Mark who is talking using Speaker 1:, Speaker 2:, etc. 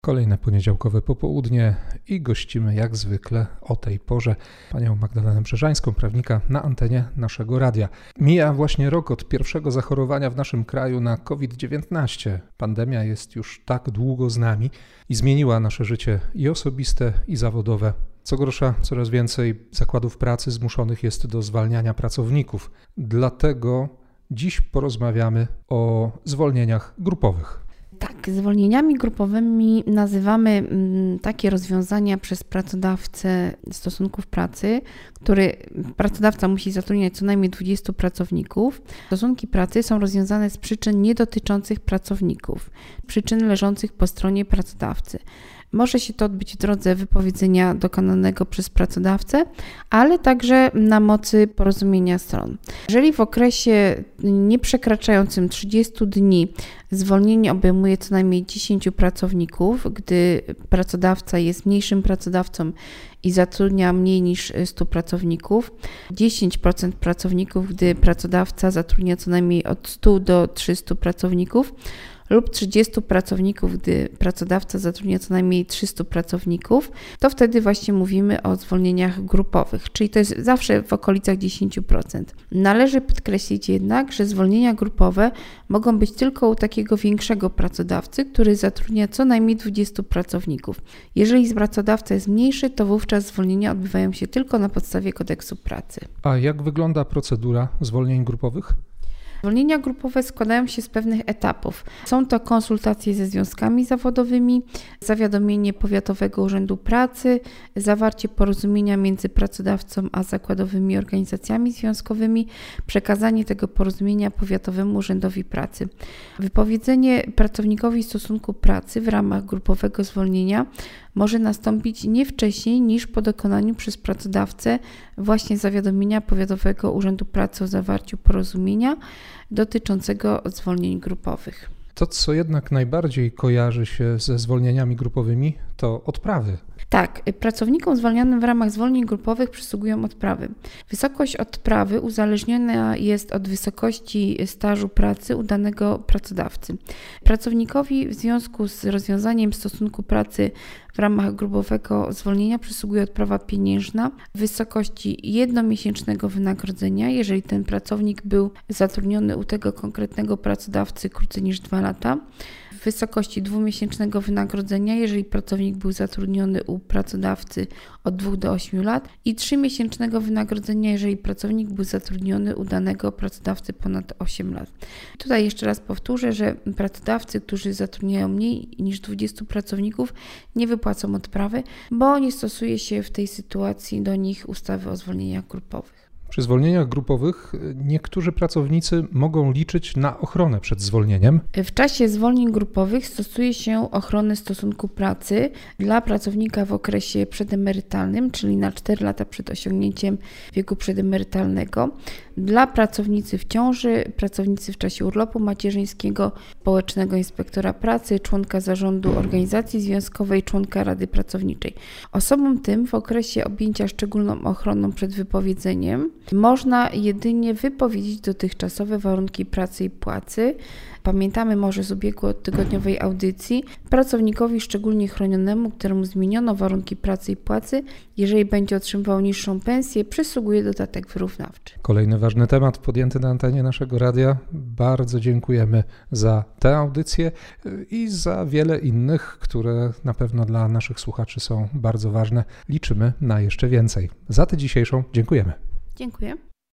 Speaker 1: Kolejne poniedziałkowe popołudnie i gościmy jak zwykle o tej porze panią Magdalenę Brzeżańską, prawnika na antenie naszego radia. Mija właśnie rok od pierwszego zachorowania w naszym kraju na COVID-19. Pandemia jest już tak długo z nami i zmieniła nasze życie i osobiste, i zawodowe. Co gorsza, coraz więcej zakładów pracy zmuszonych jest do zwalniania pracowników. Dlatego dziś porozmawiamy o zwolnieniach grupowych.
Speaker 2: Tak, zwolnieniami grupowymi nazywamy takie rozwiązania przez pracodawcę stosunków pracy, który pracodawca musi zatrudniać co najmniej 20 pracowników. Stosunki pracy są rozwiązane z przyczyn niedotyczących pracowników, przyczyn leżących po stronie pracodawcy. Może się to odbyć w drodze wypowiedzenia dokonanego przez pracodawcę, ale także na mocy porozumienia stron. Jeżeli w okresie nieprzekraczającym 30 dni zwolnienie obejmuje co najmniej 10 pracowników, gdy pracodawca jest mniejszym pracodawcą i zatrudnia mniej niż 100 pracowników, 10% pracowników, gdy pracodawca zatrudnia co najmniej od 100 do 300 pracowników, lub 30 pracowników, gdy pracodawca zatrudnia co najmniej 300 pracowników, to wtedy właśnie mówimy o zwolnieniach grupowych, czyli to jest zawsze w okolicach 10%. Należy podkreślić jednak, że zwolnienia grupowe mogą być tylko u takiego większego pracodawcy, który zatrudnia co najmniej 20 pracowników. Jeżeli pracodawca jest mniejszy, to wówczas zwolnienia odbywają się tylko na podstawie kodeksu pracy.
Speaker 1: A jak wygląda procedura zwolnień grupowych?
Speaker 2: Zwolnienia grupowe składają się z pewnych etapów. Są to konsultacje ze związkami zawodowymi, zawiadomienie Powiatowego Urzędu Pracy, zawarcie porozumienia między pracodawcą a zakładowymi organizacjami związkowymi, przekazanie tego porozumienia Powiatowemu Urzędowi Pracy. Wypowiedzenie pracownikowi stosunku pracy w ramach grupowego zwolnienia może nastąpić nie wcześniej niż po dokonaniu przez pracodawcę właśnie zawiadomienia Powiatowego Urzędu Pracy o zawarciu porozumienia dotyczącego zwolnień grupowych.
Speaker 1: To, co jednak najbardziej kojarzy się ze zwolnieniami grupowymi, to odprawy.
Speaker 2: Tak, pracownikom zwalnianym w ramach zwolnień grupowych przysługują odprawy. Wysokość odprawy uzależniona jest od wysokości stażu pracy u danego pracodawcy. Pracownikowi w związku z rozwiązaniem stosunku pracy w ramach grupowego zwolnienia przysługuje odprawa pieniężna w wysokości jednomiesięcznego wynagrodzenia, jeżeli ten pracownik był zatrudniony u tego konkretnego pracodawcy krócej niż 2 lata, w wysokości 2-miesięcznego wynagrodzenia, jeżeli pracownik był zatrudniony u pracodawcy od 2 do 8 lat i 3-miesięcznego wynagrodzenia, jeżeli pracownik był zatrudniony u danego pracodawcy ponad 8 lat. Tutaj jeszcze raz powtórzę, że pracodawcy, którzy zatrudniają mniej niż 20 pracowników, nie wypłacą odprawy, bo nie stosuje się w tej sytuacji do nich ustawy o zwolnieniach grupowych.
Speaker 1: Przy zwolnieniach grupowych niektórzy pracownicy mogą liczyć na ochronę przed zwolnieniem.
Speaker 2: W czasie zwolnień grupowych stosuje się ochronę stosunku pracy dla pracownika w okresie przedemerytalnym, czyli na 4 lata przed osiągnięciem wieku przedemerytalnego, dla pracownicy w ciąży, pracownicy w czasie urlopu macierzyńskiego, społecznego inspektora pracy, członka zarządu organizacji związkowej, członka rady pracowniczej. Osobom tym w okresie objęcia szczególną ochroną przed wypowiedzeniem można jedynie wypowiedzieć dotychczasowe warunki pracy i płacy. Pamiętamy może z ubiegłotygodniowej audycji, pracownikowi szczególnie chronionemu, któremu zmieniono warunki pracy i płacy, jeżeli będzie otrzymywał niższą pensję, przysługuje dodatek wyrównawczy.
Speaker 1: Kolejny ważny temat podjęty na antenie naszego radia. Bardzo dziękujemy za tę audycję i za wiele innych, które na pewno dla naszych słuchaczy są bardzo ważne. Liczymy na jeszcze więcej. Za tę dzisiejszą dziękujemy.
Speaker 2: Dziękuję.